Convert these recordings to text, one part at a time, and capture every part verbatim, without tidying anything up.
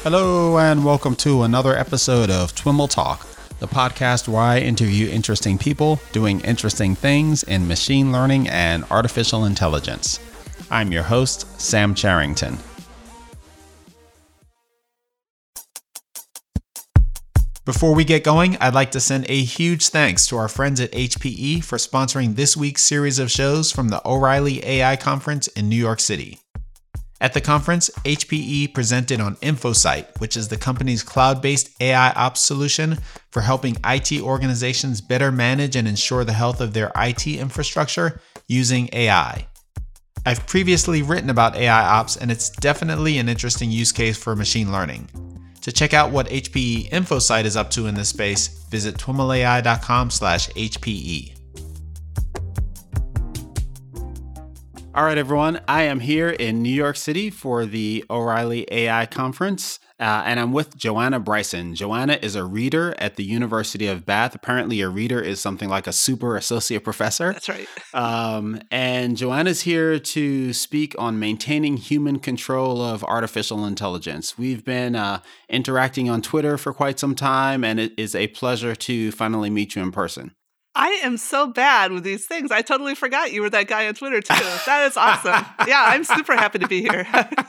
Hello and welcome to another episode of Twiml Talk, the podcast where I interview interesting people doing interesting things in machine learning and artificial intelligence. I'm your host, Sam Charrington. Before we get going, I'd like to send a huge thanks to our friends at H P E for sponsoring this week's series of shows from the O'Reilly A I Conference in New York City. At the conference, H P E presented on InfoSight, which is the company's cloud-based A I ops solution for helping I T organizations better manage and ensure the health of their I T infrastructure using A I. I've previously written about A I ops, and it's definitely an interesting use case for machine learning. To check out what H P E InfoSight is up to in this space, visit twimlai.com slash HPE. All right, everyone. I am here in New York City for the O'Reilly A I Conference, uh, and I'm with Joanna Bryson. Joanna is a reader at the University of Bath. Apparently, a reader is something like a super associate professor. That's right. Um, and Joanna's here to speak on maintaining human control of artificial intelligence. We've been uh, interacting on Twitter for quite some time, and it is a pleasure to finally meet you in person. I am so bad with these things. I totally forgot you were that guy on Twitter, too. That is awesome. Yeah, I'm super happy to be here.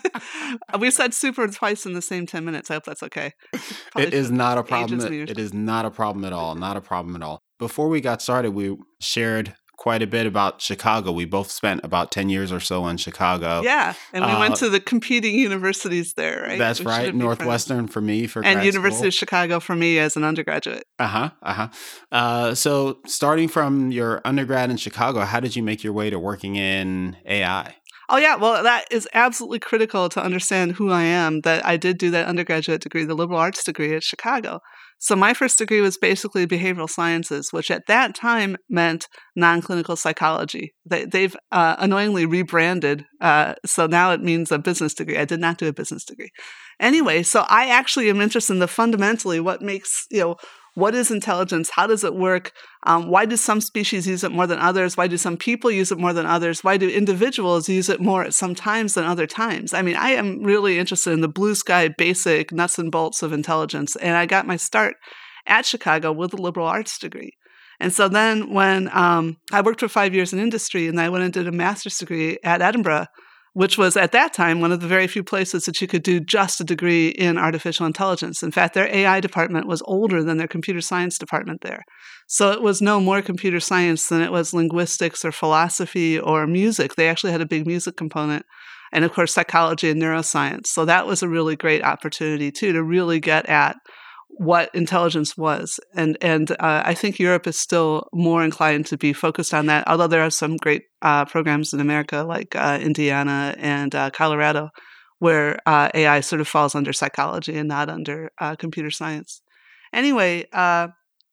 We said super twice in the same ten minutes. I hope that's okay. Probably it is not a problem. It, it is not a problem at all. Not a problem at all. Before we got started, we shared quite a bit about Chicago. We both spent about ten years or so in Chicago. Yeah, and we uh, went to the competing universities there, right? That's right. Northwestern for me for and grad University school. of Chicago for me as an undergraduate. Uh-huh, uh-huh. Uh, so starting from your undergrad in Chicago, how did you make your way to working in A I? Oh, yeah. Well, that is absolutely critical to understand who I am, that I did do that undergraduate degree, the liberal arts degree at Chicago. So my first degree was basically behavioral sciences, which at that time meant non-clinical psychology. They, they've uh, annoyingly rebranded, uh, so now it means a business degree. I did not do a business degree. Anyway, so I actually am interested in the fundamentally what makes, you know, what is intelligence? How does it work? Um, why do some species use it more than others? Why do some people use it more than others? Why do individuals use it more at some times than other times? I mean, I am really interested in the blue sky basic nuts and bolts of intelligence. And I got my start at Chicago with a liberal arts degree. And so then when um, I worked for five years in industry, and I went and did a master's degree at Edinburgh, which was at that time one of the very few places that you could do just a degree in artificial intelligence. In fact, their A I department was older than their computer science department there. So it was no more computer science than it was linguistics or philosophy or music. They actually had a big music component. And of course, psychology and neuroscience. So that was a really great opportunity, too, to really get at what intelligence was. And and uh, I think Europe is still more inclined to be focused on that, although there are some great uh, programs in America like uh, Indiana and uh, Colorado where uh, A I sort of falls under psychology and not under uh, computer science. Anyway, uh,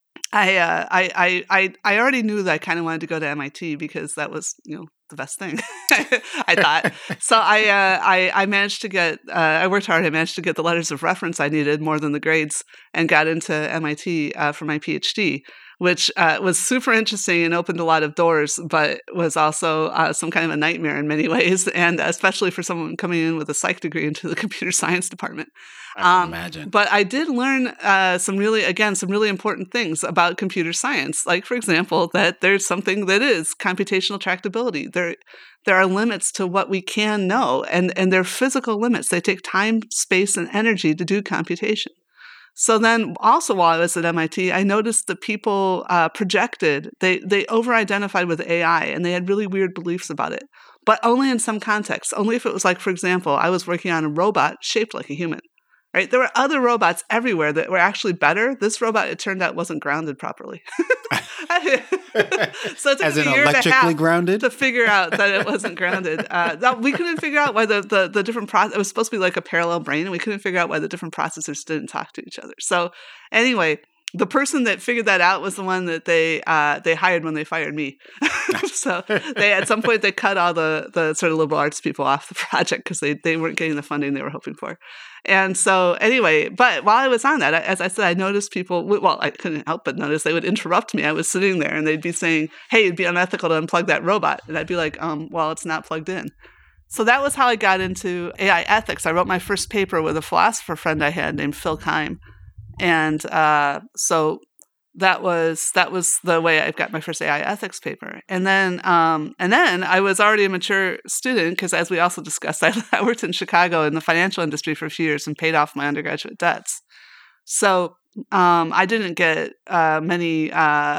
I, uh, I, I, I, I already knew that I kind of wanted to go to M I T because that was, you know, the best thing, I thought. So I, uh, I, I managed to get, uh, I worked hard. I managed to get the letters of reference I needed more than the grades and got into M I T uh, for my PhD, which uh, was super interesting and opened a lot of doors, but was also uh, some kind of a nightmare in many ways, and especially for someone coming in with a psych degree into the computer science department. I can um, imagine. But I did learn uh, some really, again, some really important things about computer science. Like, for example, that there's something that is computational tractability. There, there are limits to what we can know, and, and they're physical limits. They take time, space, and energy to do computation. So then also while I was at M I T, I noticed that people uh, projected, they, they over-identified with A I, and they had really weird beliefs about it, but only in some contexts. Only if it was like, for example, I was working on a robot shaped like a human. Right? There were other robots everywhere that were actually better. This robot, it turned out, wasn't grounded properly. So it took As in a year and a electrically half grounded? to figure out that it wasn't grounded. Uh, that, we couldn't figure out why the, the, the different process, it was supposed to be like a parallel brain, and we couldn't figure out why the different processors didn't talk to each other. So anyway, the person that figured that out was the one that they uh, they hired when they fired me. So they at some point they cut all the the sort of liberal arts people off the project because they, they weren't getting the funding they were hoping for. And so anyway, but while I was on that, as I said, I noticed people, well, I couldn't help but notice they would interrupt me. I was sitting there and they'd be saying, hey, it'd be unethical to unplug that robot. And I'd be like, um, well, it's not plugged in. So that was how I got into A I ethics. I wrote my first paper with a philosopher friend I had named Phil Keim. And uh, so that was that was the way I got my first A I ethics paper. And then um, and then I was already a mature student because, as we also discussed, I, I worked in Chicago in the financial industry for a few years and paid off my undergraduate debts. So um, I didn't get uh, many uh,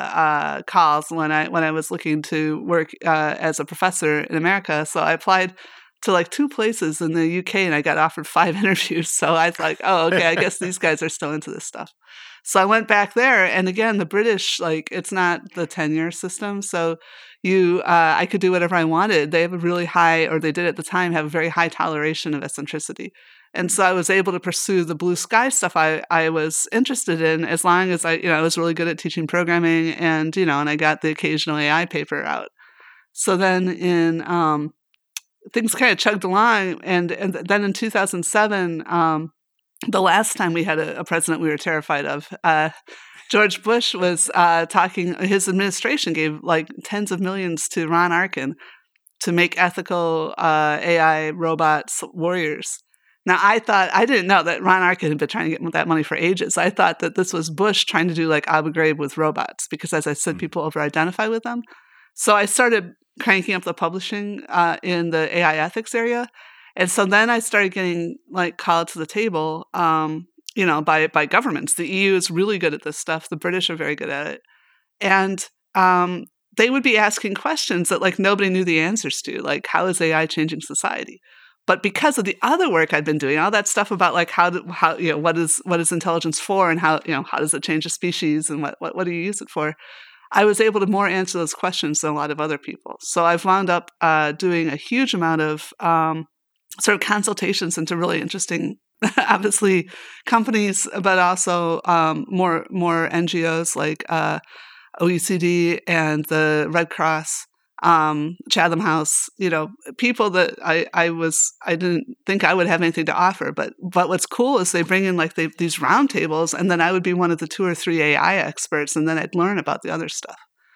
uh, calls when I when I was looking to work uh, as a professor in America. So I applied to like two places in the U K and I got offered five interviews. So I was like, oh, okay, I guess these guys are still into this stuff. So I went back there. And again, the British, like, it's not the tenure system. So you, uh, I could do whatever I wanted. They have a really high, or they did at the time, have a very high toleration of eccentricity. And so I was able to pursue the blue sky stuff I, I was interested in as long as I, you know, I was really good at teaching programming and, you know, and I got the occasional A I paper out. So then in, um, things kind of chugged along. And, and then in two thousand seven, um, the last time we had a, a president we were terrified of, uh, George Bush was uh, talking, his administration gave like tens of millions to Ron Arkin to make ethical uh, A I robots warriors. Now, I thought, I didn't know that Ron Arkin had been trying to get that money for ages. I thought that this was Bush trying to do like Abu Ghraib with robots because, as I said, people over-identify with them. So I started cranking up the publishing uh, in the A I ethics area. And so then I started getting like called to the table, um, you know, by by governments. The E U is really good at this stuff. The British are very good at it. And um, they would be asking questions that like nobody knew the answers to, like how is A I changing society? But because of the other work I'd been doing, all that stuff about like how do, how you know what is what is intelligence for and how you know how does it change a species and what what what do you use it for? I was able to more answer those questions than a lot of other people. So I've wound up uh, doing a huge amount of um, sort of consultations into really interesting, obviously, companies, but also um, more more N G Os like uh, O E C D and the Red Cross, um, Chatham House. You know, people that I, I was I didn't think I would have anything to offer. But but what's cool is they bring in like they, these roundtables, and then I would be one of the two or three A I experts, and then I'd learn about the other stuff.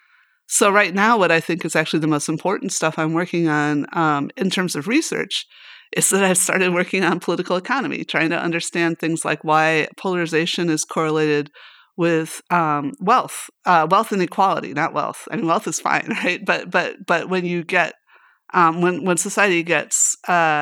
So right now, what I think is actually the most important stuff I'm working on um, in terms of research is that I've started working on political economy, trying to understand things like why polarization is correlated with um, wealth, uh, wealth inequality, not wealth. I mean, wealth is fine, right? But but but when you get um, when when society gets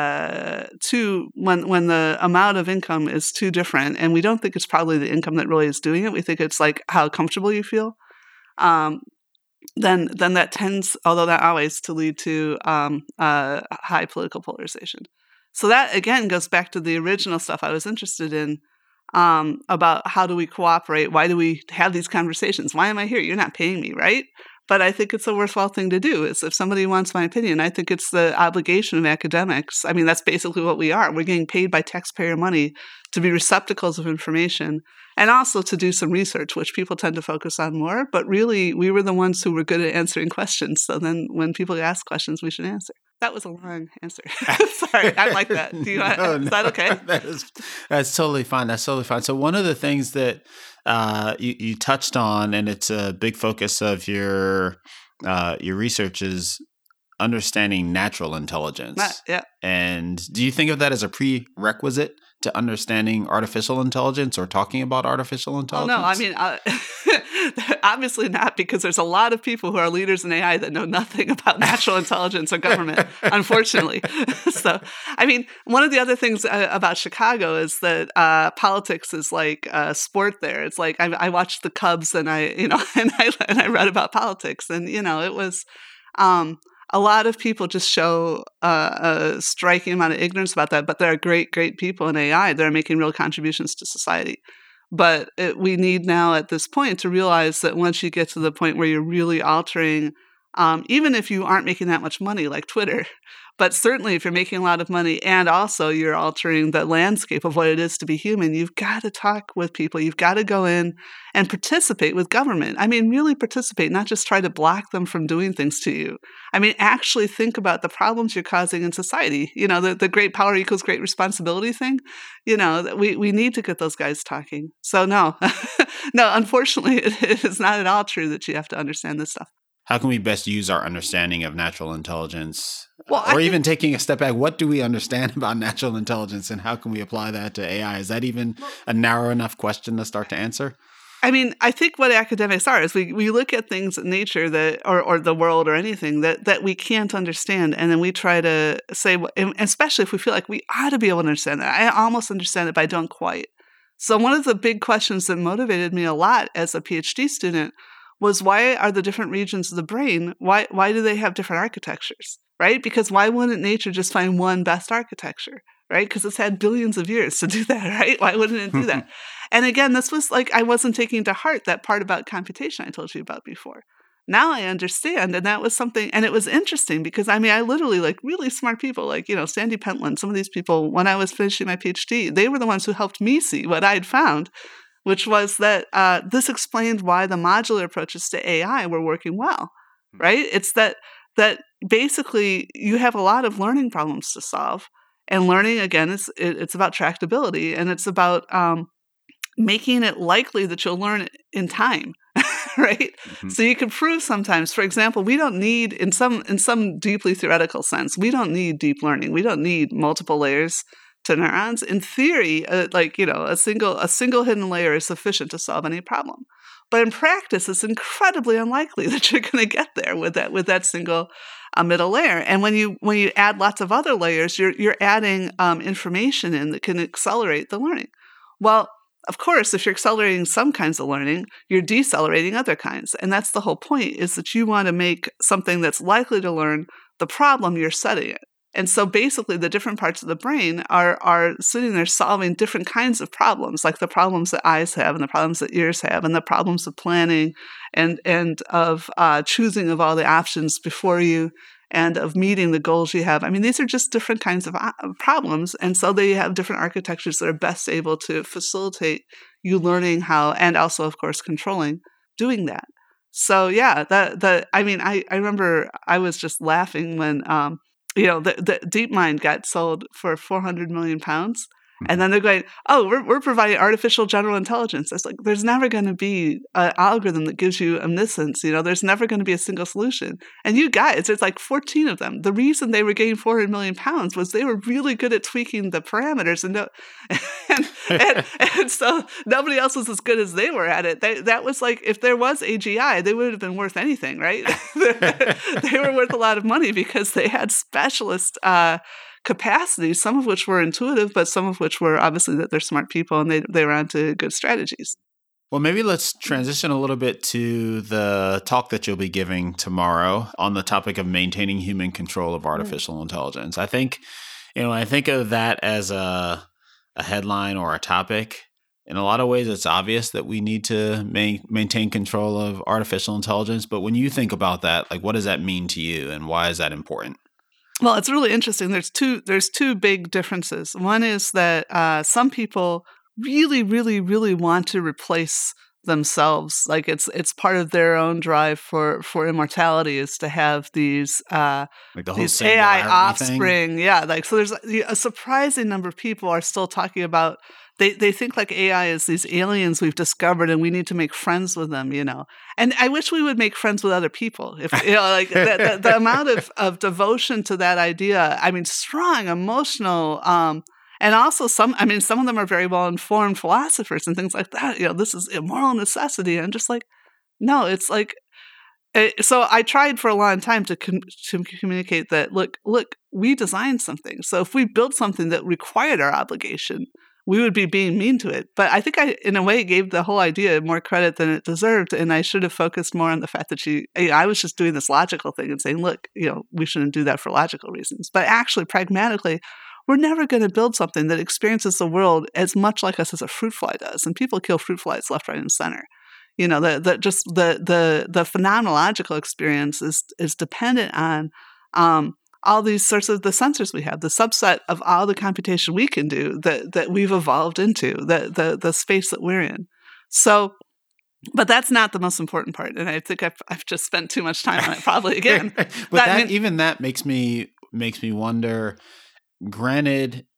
uh, too when when the amount of income is too different, and we don't think it's probably the income that really is doing it. We think it's like how comfortable you feel. Um, then then that tends, although not always, to lead to um, uh, high political polarization. So that, again, goes back to the original stuff I was interested in um, about how do we cooperate? Why do we have these conversations? Why am I here? You're not paying me, right? But I think it's a worthwhile thing to do. Is if somebody wants my opinion, I think it's the obligation of academics. I mean, that's basically what we are. We're getting paid by taxpayer money to be receptacles of information and also to do some research, which people tend to focus on more. But really, we were the ones who were good at answering questions. So then when people ask questions, we should answer. That was a long answer. Sorry, I like that. Do you want, no, is that okay? that is, that's totally fine. That's totally fine. So one of the things that uh, you, you touched on, and it's a big focus of your uh, your research, is understanding natural intelligence. Not, yeah. And do you think of that as a prerequisite to understanding artificial intelligence or talking about artificial intelligence? Oh, no, I mean, uh, obviously not, because there's a lot of people who are leaders in A I that know nothing about natural intelligence or government, unfortunately. So, I mean, one of the other things uh, about Chicago is that uh, politics is like a sport there. It's like I, I watched the Cubs and I, you know, and I and I read about politics, and you know, it was. Um, A lot of people just show uh, a striking amount of ignorance about that, but there are great, great people in A I that are making real contributions to society. But it, we need now at this point to realize that once you get to the point where you're really altering, um, even if you aren't making that much money like Twitter, but certainly if you're making a lot of money and also you're altering the landscape of what it is to be human, you've got to talk with people. You've got to go in and participate with government. I mean, really participate, not just try to block them from doing things to you. I mean, actually think about the problems you're causing in society. You know, the, the great power equals great responsibility thing. You know, we, we need to get those guys talking. So no, no, unfortunately, it, it is not at all true that you have to understand this stuff. how can we best use our understanding of natural intelligence? Well, or I even think, taking a step back, what do we understand about natural intelligence and how can we apply that to A I? Is that even a narrow enough question to start to answer? I mean, I think what academics are is we, we look at things in nature that, or, or the world or anything that, that we can't understand. And then we try to say, especially if we feel like we ought to be able to understand that. I almost understand it, but I don't quite. So one of the big questions that motivated me a lot as a PhD student was, why are the different regions of the brain, why why do they have different architectures, right? Because why wouldn't nature just find one best architecture, right? Because it's had billions of years to do that, right? Why wouldn't it do that? And again, this was like, I wasn't taking to heart that part about computation I told you about before. Now I understand, and that was something, and it was interesting because, I mean, I literally, like, really smart people, like, you know, Sandy Pentland, some of these people, when I was finishing my PhD, they were the ones who helped me see what I'd found, which was that uh, this explained why the modular approaches to A I were working well, right? It's that that basically you have a lot of learning problems to solve, and learning, again, is it, it's about tractability, and it's about um, making it likely that you'll learn in time. Right? Mm-hmm. So you can prove sometimes, for example, we don't need, in some in some deeply theoretical sense, we don't need deep learning. We don't need multiple layers to neurons. In theory, uh, like, you know, a single a single hidden layer is sufficient to solve any problem. But in practice, it's incredibly unlikely that you're going to get there with that with that single uh, middle layer. And when you when you add lots of other layers, you're you're adding um, information in that can accelerate the learning. Well, of course, if you're accelerating some kinds of learning, you're decelerating other kinds. And that's the whole point, is that you want to make something that's likely to learn the problem you're studying it. And so basically the different parts of the brain are are sitting there solving different kinds of problems, like the problems that eyes have and the problems that ears have and the problems of planning and, and of uh, choosing of all the options before you and of meeting the goals you have. I mean, these are just different kinds of uh, problems. And so they have different architectures that are best able to facilitate you learning how, and also, of course, controlling doing that. So yeah, the, the, I mean, I, I remember I was just laughing when, um, you know, the, the DeepMind got sold for four hundred million pounds. And then they're going, oh, we're we're providing artificial general intelligence. It's like, there's never going to be an algorithm that gives you omniscience. You know, there's never going to be a single solution. And you guys, there's like fourteen of them. The reason they were getting four hundred million pounds was they were really good at tweaking the parameters. And no, and, and, and so nobody else was as good as they were at it. They, that was like, if there was A G I, they would have been worth anything, right? They were worth a lot of money because they had specialist uh capacities, some of which were intuitive, but some of which were obviously that they're smart people and they they were onto good strategies. Well, maybe let's transition a little bit to the talk that you'll be giving tomorrow on the topic of maintaining human control of artificial mm. intelligence. I think, you know, I think of that as a a headline or a topic. In a lot of ways, it's obvious that we need to ma- maintain control of artificial intelligence. But when you think about that, like, what does that mean to you, and why is that important? Well, it's really interesting. There's two there's two big differences. One is that uh, some people really, really, really want to replace themselves. Like it's it's part of their own drive for, for immortality is to have these uh, like the whole these A I offspring. Thing. Yeah, like so. There's a surprising number of people are still talking about. They they think like A I is these aliens we've discovered and we need to make friends with them, you know. And I wish we would make friends with other people. If you know, like the, the, the amount of, of devotion to that idea, I mean, strong, emotional, um, and also some, I mean, some of them are very well-informed philosophers and things like that. You know, this is a moral necessity. And just like, no, it's like, it, so I tried for a long time to com- to communicate that, look, look, we designed something. So if we built something that required our obligation, we would be being mean to it. But I think I, in a way, gave the whole idea more credit than it deserved. And I should have focused more on the fact that she, I was just doing this logical thing and saying, look, you know, we shouldn't do that for logical reasons. But actually, pragmatically, we're never going to build something that experiences the world as much like us as a fruit fly does. And people kill fruit flies left, right, and center. You know, the, the just the the the phenomenological experience is is dependent on um, all these sorts of the sensors we have, the subset of all the computation we can do that that we've evolved into, the the the space that we're in. So, but that's not the most important part, and I think I've I've just spent too much time on it. Probably again, but that, that mean, even that makes me makes me wonder. Granted,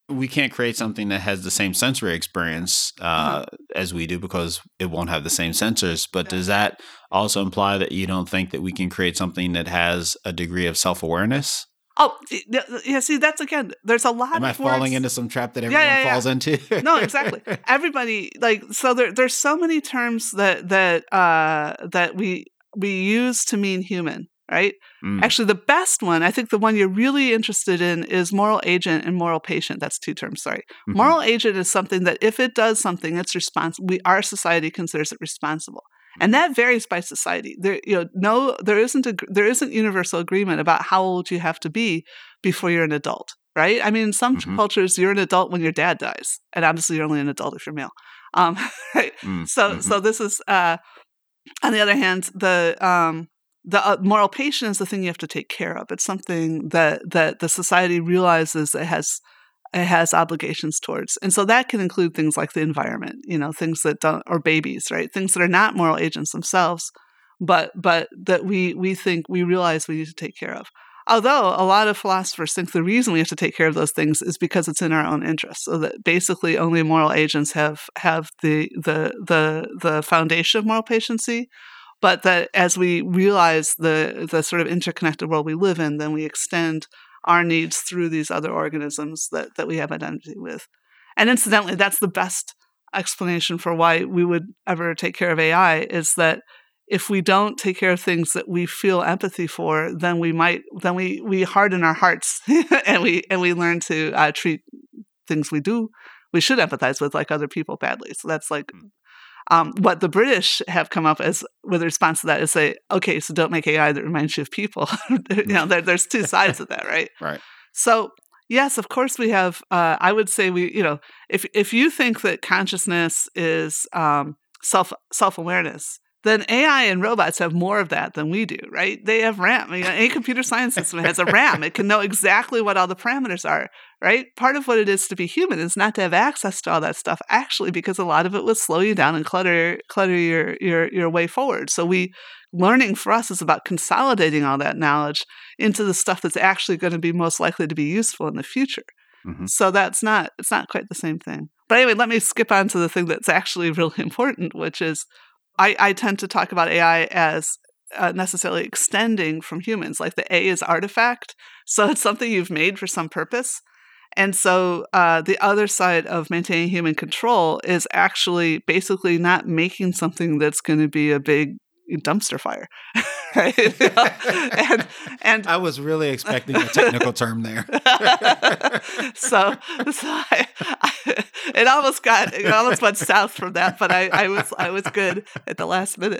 we can't create something that has the same sensory experience uh, uh-huh. as we do because it won't have the same sensors. But does that also imply that you don't think that we can create something that has a degree of self-awareness? Oh, yeah, see, that's, again, there's a lot Am of I falling words. into some trap that everyone yeah, yeah, falls yeah. into? No, exactly. Everybody, like, so there, there's so many terms that that uh, that we we use to mean human, right? Mm. Actually, the best one, I think the one you're really interested in is moral agent and moral patient. That's two terms, sorry. Mm-hmm. Moral agent is something that if it does something, it's responsible. We, our society considers it responsible. And that varies by society. There, you know, no, there isn't a there isn't universal agreement about how old you have to be before you're an adult, right? I mean, in some mm-hmm. cultures, you're an adult when your dad dies, and obviously, you're only an adult if you're male. Um, right? Mm-hmm. So, so this is. Uh, on the other hand, the um, the uh, moral patient is the thing you have to take care of. It's something that that the society realizes it has. It has obligations towards. And so that can include things like the environment, you know, things that don't, or babies, right? Things that are not moral agents themselves, but but that we we think, we realize we need to take care of. Although a lot of philosophers think the reason we have to take care of those things is because it's in our own interest. So that basically only moral agents have have the the the the foundation of moral patiency, but that as we realize the the sort of interconnected world we live in, then we extend our needs through these other organisms that, that we have identity with. And incidentally, that's the best explanation for why we would ever take care of A I, is that if we don't take care of things that we feel empathy for, then we might, then we, we harden our hearts and we, and we learn to uh, treat things we do, we should empathize with, like other people, badly. So that's like, Um, what the British have come up as with a response to that is say, okay, so don't make A I that reminds you of people. you know, there, there's two sides of that, right? Right. So yes, of course we have. Uh, I would say we, you know, if if you think that consciousness is um, self self awareness, then A I and robots have more of that than we do, right? They have RAM. I mean, any computer science system has a RAM. It can know exactly what all the parameters are, right? Part of what it is to be human is not to have access to all that stuff, actually, because a lot of it will slow you down and clutter clutter your your your way forward. So we learning for us is about consolidating all that knowledge into the stuff that's actually going to be most likely to be useful in the future. Mm-hmm. So that's not it's not quite the same thing. But anyway, let me skip on to the thing that's actually really important, which is I, I tend to talk about A I as uh, necessarily extending from humans, like the A is artifact. So it's something you've made for some purpose. And so uh, the other side of maintaining human control is actually basically not making something that's going to be a big dumpster fire. Right? and, and I was really expecting a technical term there. so so I, I, it almost got it almost went south from that, but I, I was I was good at the last minute.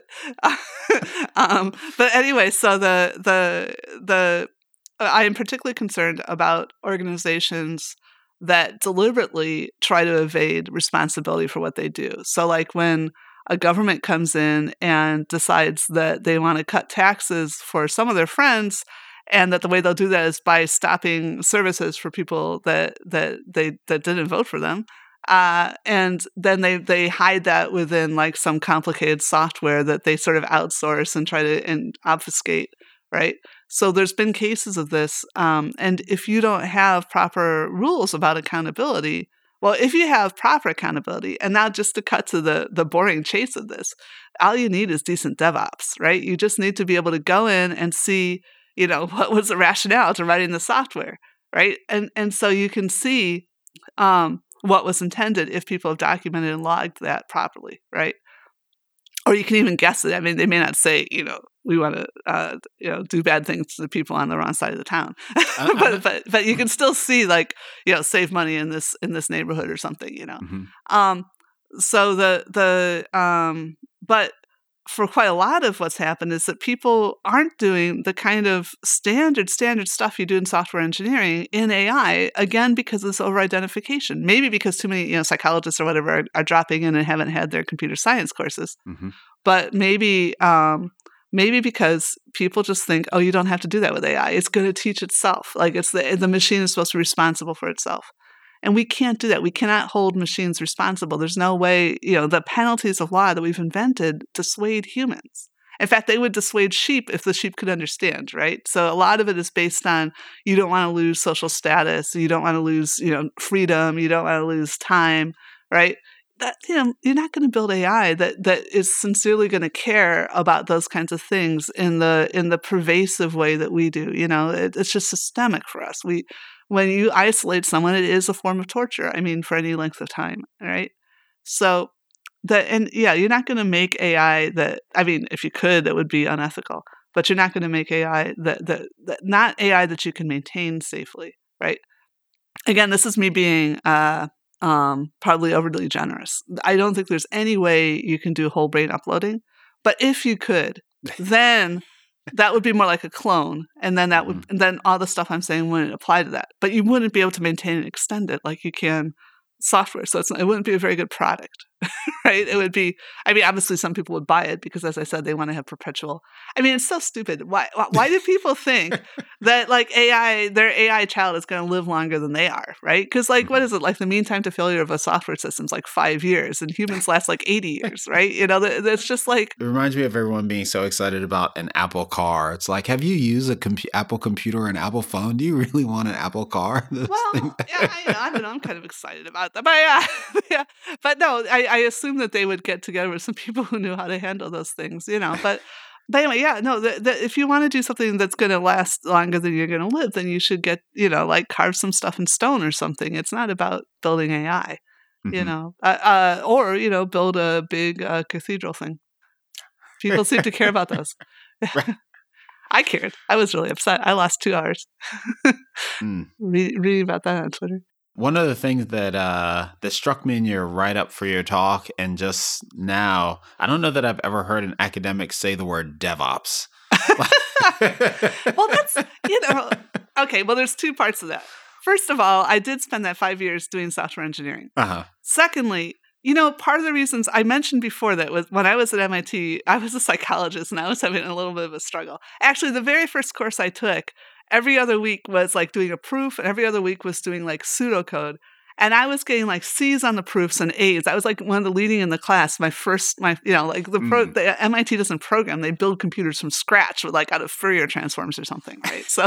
um, but anyway, so the the the I am particularly concerned about organizations that deliberately try to evade responsibility for what they do. So like when a government comes in and decides that they want to cut taxes for some of their friends, and that the way they'll do that is by stopping services for people that that they that didn't vote for them, uh, and then they they hide that within like some complicated software that they sort of outsource and try to and obfuscate, right? So there's been cases of this, um, and if you don't have proper rules about accountability. Well, if you have proper accountability, and now just to cut to the, the boring chase of this, all you need is decent DevOps, right? You just need to be able to go in and see, you know, what was the rationale to writing the software, right? And and so you can see um, what was intended if people have documented and logged that properly, right? Or you can even guess it. I mean, they may not say, you know, we want to, uh, you know, do bad things to the people on the wrong side of the town, but but but you can still see, like, you know, save money in this in this neighborhood or something, you know. Mm-hmm. Um, so the the um, but for quite a lot of what's happened is that people aren't doing the kind of standard standard stuff you do in software engineering in A I, again because of this over-identification. Maybe because too many, you know, psychologists or whatever are, are dropping in and haven't had their computer science courses, mm-hmm. but maybe. Um, Maybe because people just think, oh, you don't have to do that with A I. It's going to teach itself. Like it's the the machine is supposed to be responsible for itself. And we can't do that. We cannot hold machines responsible. There's no way, you know, the penalties of law that we've invented dissuade humans. In fact, they would dissuade sheep if the sheep could understand, right? So a lot of it is based on you don't want to lose social status, you don't want to lose, you know, freedom, you don't want to lose time, right? That, you know, you're not going to build A I that that is sincerely going to care about those kinds of things in the in the pervasive way that we do. You know, it, it's just systemic for us. We, when you isolate someone, it is a form of torture. I mean, for any length of time, right? So that, and yeah, you're not going to make A I that. I mean, if you could, that would be unethical. But you're not going to make A I that that, that not A I that you can maintain safely, right? Again, this is me being. Uh, Um, probably overly generous. I don't think there's any way you can do whole brain uploading, but if you could, then that would be more like a clone, and then that would, and then all the stuff I'm saying wouldn't apply to that. But you wouldn't be able to maintain and extend it like you can software, so it's, it wouldn't be a very good product, right? It would be. I mean, obviously, some people would buy it because, as I said, they want to have perpetual. I mean, it's so stupid. Why? Why do people think that like A I, their A I child is going to live longer than they are, right? Because like, what is it? Like the mean time to failure of a software system is like five years, and humans last like eighty years, right? You know, that's just like. It reminds me of everyone being so excited about an Apple car. It's like, have you used a compu- Apple computer or an Apple phone? Do you really want an Apple car? Well, yeah, I, know, I don't know. I'm kind of excited about that, but yeah, yeah. But no, I, I assume that they would get together with some people who knew how to handle those things, you know. But, but anyway, yeah, no. The, the, if you want to do something that's going to last longer than you're going to live, then you should get, you know, like carve some stuff in stone or something. It's not about building A I, mm-hmm. you know, uh, uh, or you know, build a big uh, cathedral thing. People seem to care about those. Right. I cared. I was really upset. I lost two hours mm. Re- reading about that on Twitter. One of the things that uh, that struck me in your write-up for your talk, and just now, I don't know that I've ever heard an academic say the word DevOps. Well, that's, you know, okay, well, there's two parts of that. First of all, I did spend that five years doing software engineering. Uh-huh. Secondly, you know, part of the reasons I mentioned before that was when I was at M I T, I was a psychologist and I was having a little bit of a struggle. Actually, the very first course I took, every other week was like doing a proof, and every other week was doing like pseudocode. And I was getting like C's on the proofs and A's. I was like one of the leading in the class. My first, my you know, like the pro, mm. the M I T doesn't program; they build computers from scratch, with like out of Fourier transforms or something, right? So,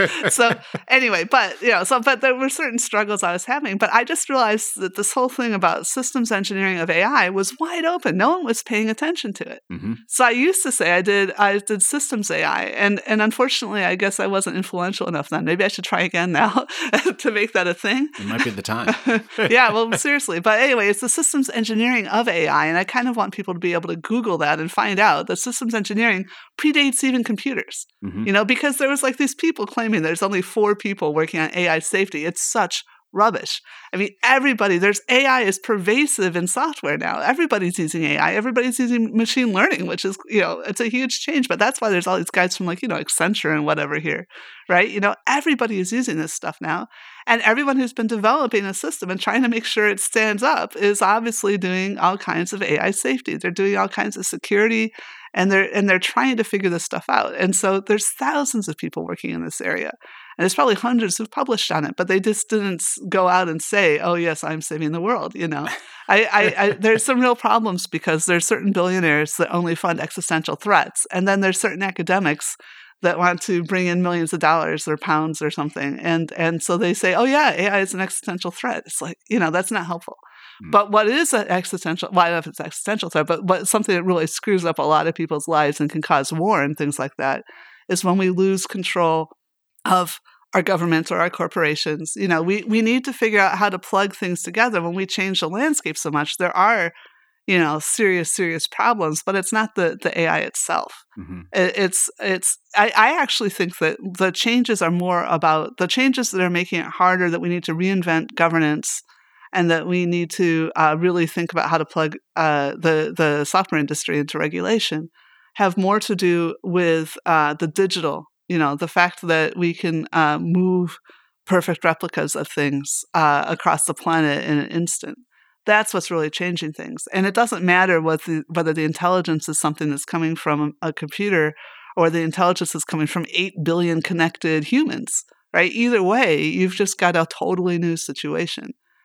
so anyway, but you know, so but there were certain struggles I was having. But I just realized that this whole thing about systems engineering of A I was wide open. No one was paying attention to it. Mm-hmm. So I used to say I did I did systems A I, and and unfortunately, I guess I wasn't influential enough then. Maybe I should try again now to make that a thing. It might be the time. Yeah, well, seriously. But anyway, it's the systems engineering of A I, and I kind of want people to be able to Google that and find out that systems engineering predates even computers. Mm-hmm. You know, because there was like these people claiming there's only four people working on A I safety. It's such rubbish. I mean, everybody, there's A I is pervasive in software now. Everybody's using A I. Everybody's using machine learning, which is, you know, it's a huge change. But that's why there's all these guys from like, you know, Accenture and whatever here, right? You know, everybody is using this stuff now. And everyone who's been developing a system and trying to make sure it stands up is obviously doing all kinds of A I safety. They're doing all kinds of security, and they're and they're trying to figure this stuff out. And so there's thousands of people working in this area. And there's probably hundreds who've published on it, but they just didn't go out and say, oh, yes, I'm saving the world. You know, I, I, I, there's some real problems because there's certain billionaires that only fund existential threats. And then there's certain academics that want to bring in millions of dollars or pounds or something. And, and so they say, oh, yeah, A I is an existential threat. It's like, you know, that's not helpful. Mm. But what is an existential, well, I don't know if it's an existential threat, but, but something that really screws up a lot of people's lives and can cause war and things like that is when we lose control of our governments or our corporations. You know, we, we need to figure out how to plug things together. When we change the landscape so much, there are, you know, serious, serious problems, but it's not the, the A I itself. Mm-hmm. It, it's, it's, I, I actually think that the changes are more about the changes that are making it harder, that we need to reinvent governance, and that we need to uh, really think about how to plug uh, the, the software industry into regulation, have more to do with uh, the digital. You know, the fact that we can uh, move perfect replicas of things uh, across the planet in an instant. That's what's really changing things. And it doesn't matter what the, whether the intelligence is something that's coming from a computer or the intelligence is coming from eight billion connected humans, right? Either way, you've just got a totally new situation.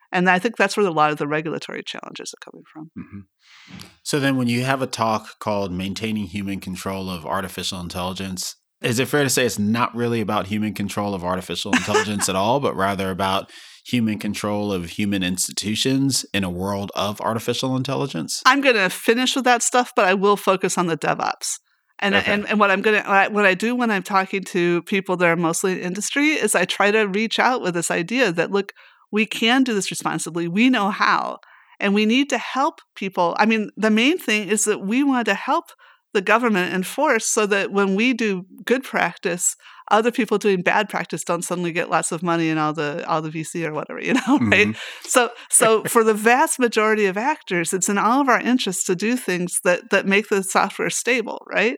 And I think that's where a lot of the regulatory challenges are coming from. Mm-hmm. So then when you have a talk called Maintaining Human Control of Artificial Intelligence, is it fair to say it's not really about human control of artificial intelligence at all, but rather about human control of human institutions in a world of artificial intelligence? I'm going to finish with that stuff, but I will focus on the DevOps. And, okay. and and what I'm gonna what I do when I'm talking to people that are mostly in industry is I try to reach out with this idea that, look, we can do this responsibly. We know how, and we need to help people. I mean, the main thing is that we want to help the government enforce so that when we do good practice, other people doing bad practice don't suddenly get lots of money and all the all the V C or whatever, you know, right? Mm-hmm. So so for the vast majority of actors, it's in all of our interests to do things that that make the software stable, right?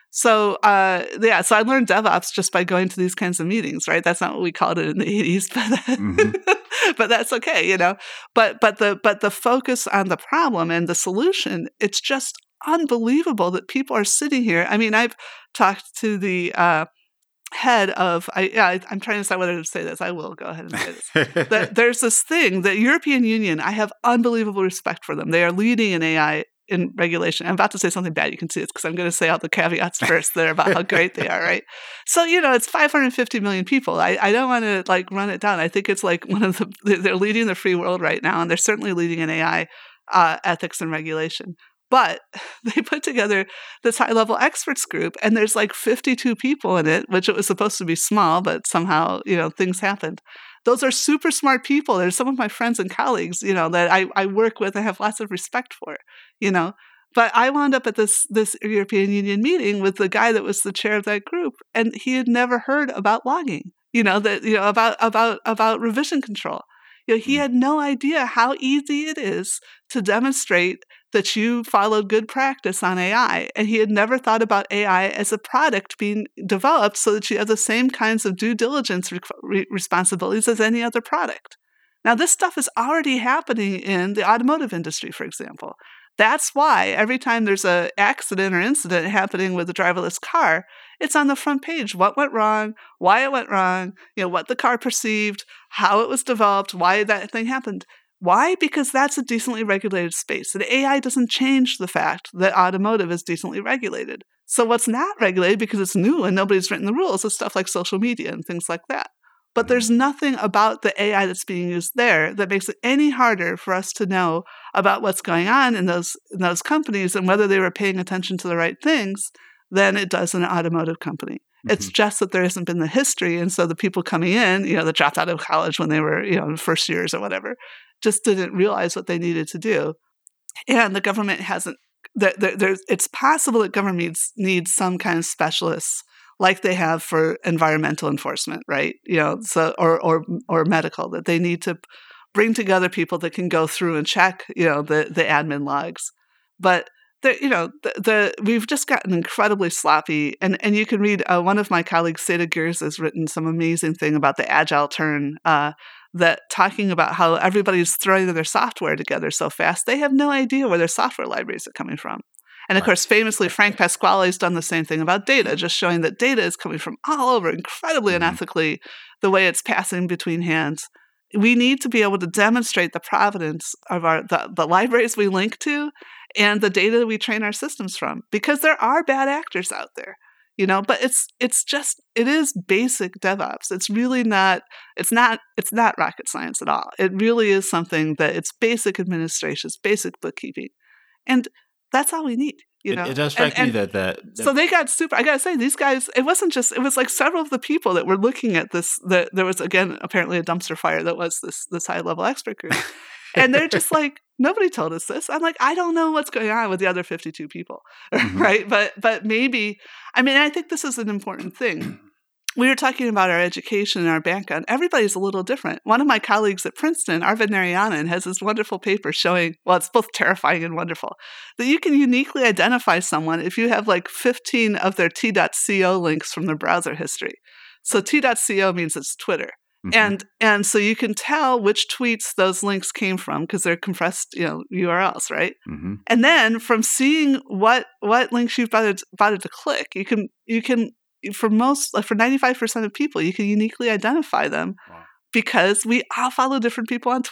So uh, yeah, so I learned DevOps just by going to these kinds of meetings, right? That's not what we called it in the eighties, but mm-hmm. but that's okay, you know. But but the but the focus on the problem and the solution, it's just unbelievable that people are sitting here. I mean, I've talked to the uh, head of, I, yeah, I'm trying to decide whether to say this. I will go ahead and say this. that there's this thing, the European Union, I have unbelievable respect for them. They are leading in A I in regulation. I'm about to say something bad. You can see it because I'm going to say all the caveats first there about how great they are, right? So, you know, it's five hundred fifty million people. I, I don't want to like run it down. I think it's like one of the, they're leading the free world right now, and they're certainly leading in A I uh, ethics and regulation. But they put together this high-level experts group, and there's like fifty-two people in it, which it was supposed to be small, but somehow, you know, things happened. Those are super smart people. They're some of my friends and colleagues, you know, that I, I work with and have lots of respect for, you know. But I wound up at this this European Union meeting with the guy that was the chair of that group, and he had never heard about logging, you know, that you know about about about revision control. You know, he had no idea how easy it is to demonstrate that you followed good practice on A I. And he had never thought about A I as a product being developed so that you have the same kinds of due diligence re- responsibilities as any other product. Now, this stuff is already happening in the automotive industry, for example. That's why every time there's an accident or incident happening with a driverless car, it's on the front page. What went wrong, why it went wrong, you know, what the car perceived, how it was developed, why that thing happened. Why? Because that's a decently regulated space. And A I doesn't change the fact that automotive is decently regulated. So what's not regulated, because it's new and nobody's written the rules, is stuff like social media and things like that. But there's nothing about the A I that's being used there that makes it any harder for us to know about what's going on in those in those companies and whether they were paying attention to the right things than it does in an automotive company. Mm-hmm. It's just that there hasn't been the history, and so the people coming in, you know, that dropped out of college when they were, you know, first years or whatever, just didn't realize what they needed to do. And the government hasn't, there, there, there's, it's possible that government needs, needs some kind of specialists like they have for environmental enforcement, right? You know, so or or or medical, that they need to bring together people that can go through and check, you know, the the admin logs. But the, you know, the, the we've just gotten incredibly sloppy. And and you can read uh, one of my colleagues, Seda Gears, has written some amazing thing about the agile turn. Uh, that talking about how everybody's throwing their software together so fast, they have no idea where their software libraries are coming from. And of course, famously, Frank Pasquale has done the same thing about data, just showing that data is coming from all over incredibly unethically, the way it's passing between hands. We need to be able to demonstrate the provenance of our the, the libraries we link to and the data that we train our systems from, because there are bad actors out there. You know, but it's it's just it is basic DevOps. It's really not it's not it's not rocket science at all. It really is something that it's basic administration, it's basic bookkeeping, and that's all we need. You know, it, it does strike and, me and that, that that so they got super. I gotta say, these guys. It wasn't just. It was like several of the people that were looking at this. That there was again apparently a dumpster fire that was this this high level expert group, and they're just like, nobody told us this. I'm like, I don't know what's going on with the other fifty-two people, mm-hmm. right? But but maybe, I mean, I think this is an important thing. We were talking about our education and our background. Everybody's a little different. One of my colleagues at Princeton, Arvind Narayanan, has this wonderful paper showing, well, it's both terrifying and wonderful, that you can uniquely identify someone if you have like fifteen of their t dot co links from their browser history. So t dot co means it's Twitter. Mm-hmm. And and so you can tell which tweets those links came from because they're compressed, you know, U R Ls, right? Mm-hmm. And then from seeing what what links you've bothered, bothered to click, you can you can for most like for ninety-five percent of people, you can uniquely identify them wow. because we all follow different people on Twitter.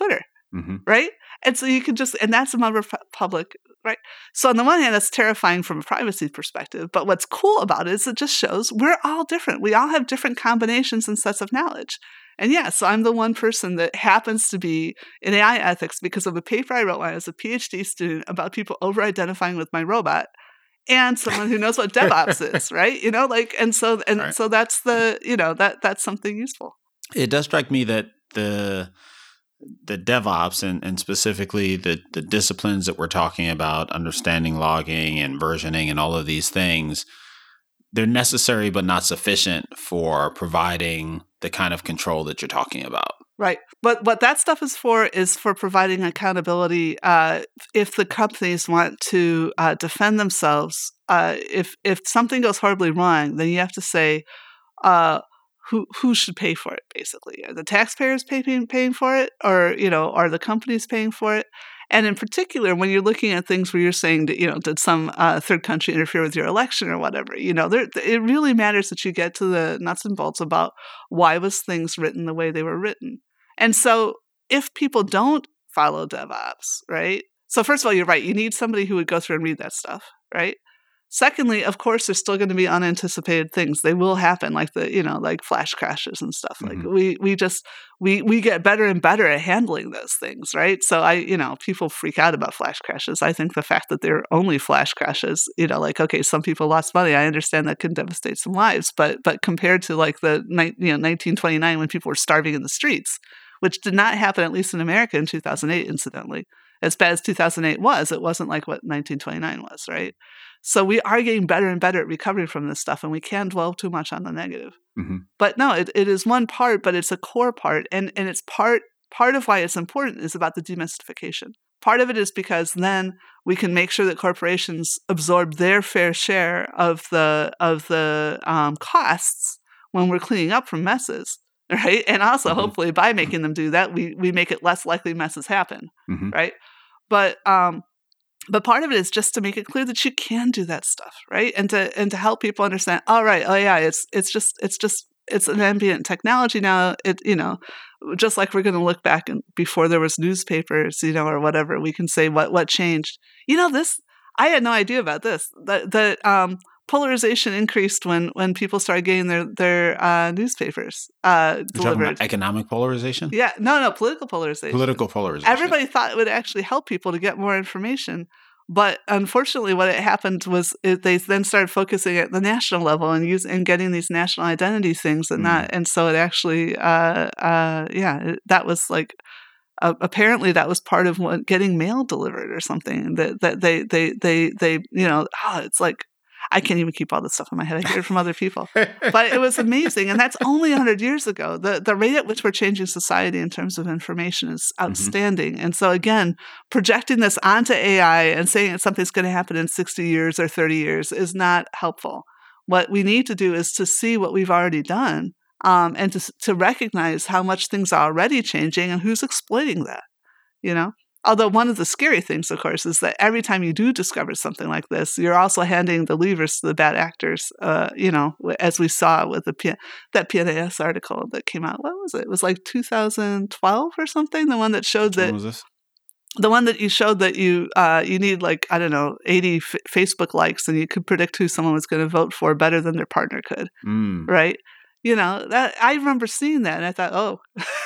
Mm-hmm. right? And so you can just, and that's a member of public, right? So on the one hand, that's terrifying from a privacy perspective. But what's cool about it is it just shows we're all different. We all have different combinations and sets of knowledge. And yeah, so I'm the one person that happens to be in A I ethics because of a paper I wrote when I was a PhD student about people over-identifying with my robot, and someone who knows what DevOps is, right? You know, like, and so, and right. so that's the, you know, that that's something useful. It does strike me that the the DevOps and, and specifically the, the disciplines that we're talking about, understanding logging and versioning and all of these things, they're necessary but not sufficient for providing the kind of control that you're talking about. Right. But what that stuff is for is for providing accountability. Uh, if the companies want to uh, defend themselves, uh, if if something goes horribly wrong, then you have to say, uh, who who should pay for it, basically. Are the taxpayers paying paying for it, or, you know, are the companies paying for it? And in particular, when you're looking at things where you're saying, that, you know, did some uh, third country interfere with your election or whatever, you know, there, it really matters that you get to the nuts and bolts about why was things written the way they were written. And so if people don't follow DevOps, right? So first of all, you're right. You need somebody who would go through and read that stuff, right? Secondly, of course, there's still going to be unanticipated things. They will happen, like the, you know, like flash crashes and stuff. Mm-hmm. Like we, we just, we, we get better and better at handling those things, right? So I, you know, people freak out about flash crashes. I think the fact that they're only flash crashes, you know, like, okay, some people lost money. I understand that can devastate some lives, but, but compared to like the, you know, nineteen twenty-nine when people were starving in the streets, which did not happen, at least in America, in two thousand eight, incidentally. As bad as two thousand eight was, it wasn't like what nineteen twenty-nine was, right? So we are getting better and better at recovering from this stuff, and we can't dwell too much on the negative. Mm-hmm. But no, it, it is one part, but it's a core part. And, and it's part, part of why it's important is about the demystification. Part of it is because then we can make sure that corporations absorb their fair share of the, of the um, costs when we're cleaning up from messes. Right. And also, mm-hmm. hopefully, by making them do that, we, we make it less likely messes happen. Mm-hmm. Right. But um, but part of it is just to make it clear that you can do that stuff. Right. And to and to help people understand, all right, oh, yeah, it's it's just it's just it's an ambient technology now. It, you know, just like we're going to look back and before there was newspapers, you know, or whatever, we can say what what changed. You know, this I had no idea about this. That that um. Polarization increased when, when people started getting their their uh, newspapers uh, You're delivered. talking about economic polarization? Yeah, no, no, political polarization. Political polarization. Everybody thought it would actually help people to get more information, but unfortunately, what it happened was it, they then started focusing at the national level and use and getting these national identity things, and mm. not, and so it actually, uh, uh, yeah, it, that was like. Uh, apparently, that was part of what, getting mail delivered or something. That that they they they they you know, oh, it's like. I can't even keep all this stuff in my head. I hear it from other people. But it was amazing. And that's only one hundred years ago. The the rate at which we're changing society in terms of information is outstanding. Mm-hmm. And so, again, projecting this onto A I and saying that something's going to happen in sixty years or thirty years is not helpful. What we need to do is to see what we've already done um, and to, to recognize how much things are already changing and who's exploiting that, you know? Although one of the scary things, of course, is that every time you do discover something like this, you're also handing the levers to the bad actors, uh, you know, as we saw with the P- that P N A S article that came out. What was it? It was like two thousand twelve or something, the one that showed that... When was this? The one that you showed that you uh, you need like, I don't know, eighty f- Facebook likes and you could predict who someone was going to vote for better than their partner could, mm. right? You know, that I remember seeing that and I thought, oh...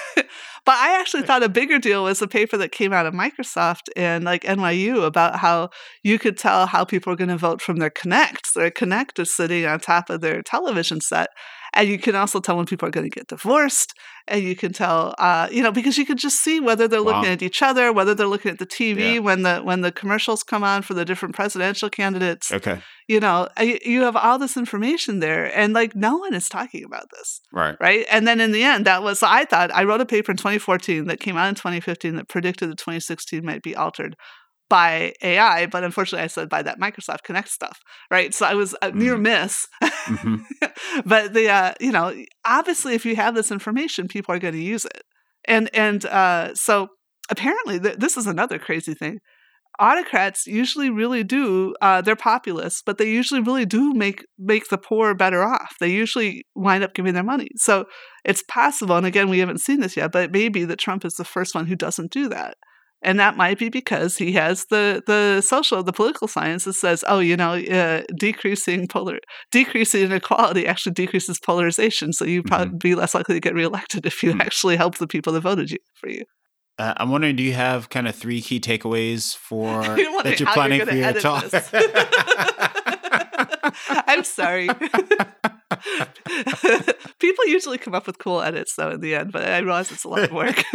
But I actually thought a bigger deal was a paper that came out of Microsoft and like N Y U about how you could tell how people are going to vote from their Kinect. Their Kinect is sitting on top of their television set. And you can also tell when people are going to get divorced. And you can tell, uh, you know, because you can just see whether they're looking wow. at each other, whether they're looking at the T V yeah. when the when the commercials come on for the different presidential candidates. Okay. You know, you have all this information there. And like no one is talking about this. Right. Right. And then in the end, that was, I thought, I wrote a paper in twenty fourteen that came out in twenty fifteen that predicted that twenty sixteen might be altered by A I, but unfortunately I said by that Microsoft Kinect stuff, right? So I was a near miss. Mm-hmm. But the, uh, you know, obviously if you have this information, people are going to use it. And, and uh, so apparently th- this is another crazy thing. autocrats usually really do, uh, they're populists, but they usually really do make make the poor better off. They usually wind up giving their money. So it's possible, and again, we haven't seen this yet, but it may be that Trump is the first one who doesn't do that. And that might be because he has the, the social, the political science that says, oh, you know, uh, decreasing polar, decreasing inequality actually decreases polarization. So you'd probably mm-hmm. be less likely to get reelected if you mm-hmm. actually help the people that voted you for you. Uh, I'm wondering, do you have kind of three key takeaways for that you're how planning you're for your talk? I'm sorry. People usually come up with cool edits, though, in the end, but I realize it's a lot of work.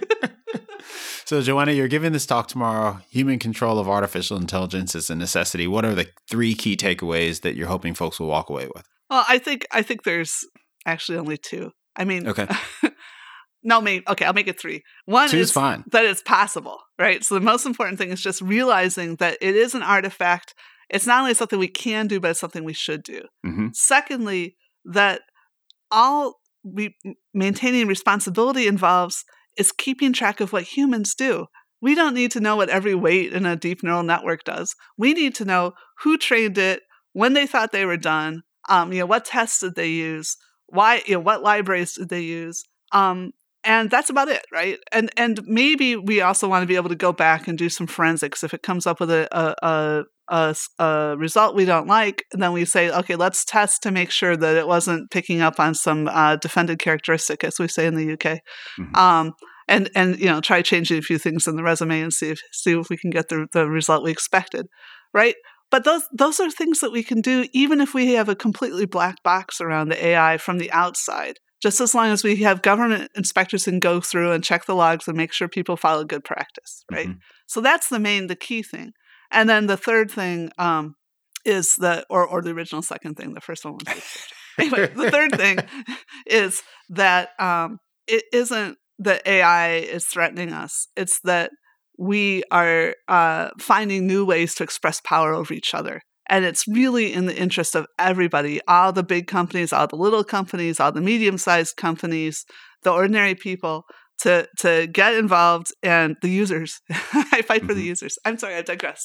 So, Joanna, you're giving this talk tomorrow. Human control of artificial intelligence is a necessity. What are the three key takeaways that you're hoping folks will walk away with? Well, I think I think there's actually only two. I mean, okay. No, maybe, okay, I'll make it three. One Two's is fine. that it's possible, right? So the most important thing is just realizing that it is an artifact. It's not only something we can do, but it's something we should do. Mm-hmm. Secondly, that all we, maintaining responsibility involves is keeping track of what humans do. We don't need to know what every weight in a deep neural network does. We need to know who trained it, when they thought they were done, um, you know, what tests did they use, why, you know, what libraries did they use, um, and that's about it, right? And and maybe we also want to be able to go back and do some forensics if it comes up with a a, a, a, a result we don't like, and then we say, okay, let's test to make sure that it wasn't picking up on some uh, defended characteristic, as we say in the U K. Mm-hmm. Um, and and you know, try changing a few things in the resume and see if see if we can get the the result we expected, right? But those those are things that we can do even if we have a completely black box around the A I from the outside. Just as long as we have government inspectors can go through and check the logs and make sure people follow good practice, right? Mm-hmm. So that's the main, the key thing. And then the third thing um, is the, or or the original second thing, the first one was anyway, the third thing is that um, it isn't that A I is threatening us. It's that we are uh, finding new ways to express power over each other. And it's really in the interest of everybody, all the big companies, all the little companies, all the medium-sized companies, the ordinary people, to to get involved, and the users. I fight for mm-hmm. the users. I'm sorry, I digressed.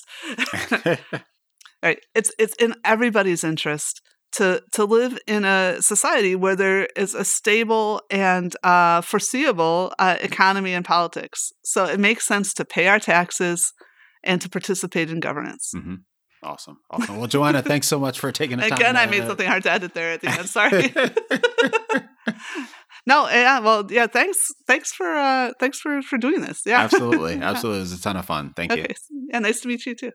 Right. It's it's in everybody's interest to to live in a society where there is a stable and uh, foreseeable uh, economy and politics. So it makes sense to pay our taxes and to participate in governance. Mm-hmm. Awesome. Awesome. Well, Joanna, thanks so much for taking the time. Again, I made uh, something hard to edit there at the end. Sorry. No, yeah, well, yeah, thanks. Thanks for uh, thanks for, for doing this. Yeah. Absolutely. Absolutely. It was a ton of fun. Thank okay. you. Yeah, nice to meet you too.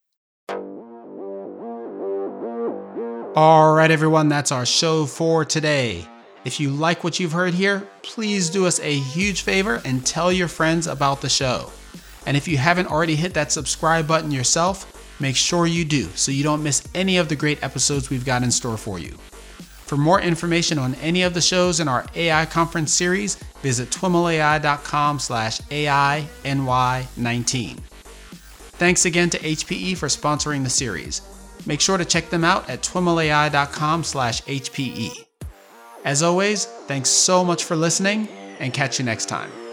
All right, everyone, that's our show for today. If you like what you've heard here, please do us a huge favor and tell your friends about the show. And if you haven't already hit that subscribe button yourself, make sure you do so you don't miss any of the great episodes we've got in store for you. For more information on any of the shows in our A I conference series, visit twimlai.com slash AINY19. Thanks again to H P E for sponsoring the series. Make sure to check them out at twimlai.com slash HPE. As always, thanks so much for listening, and catch you next time.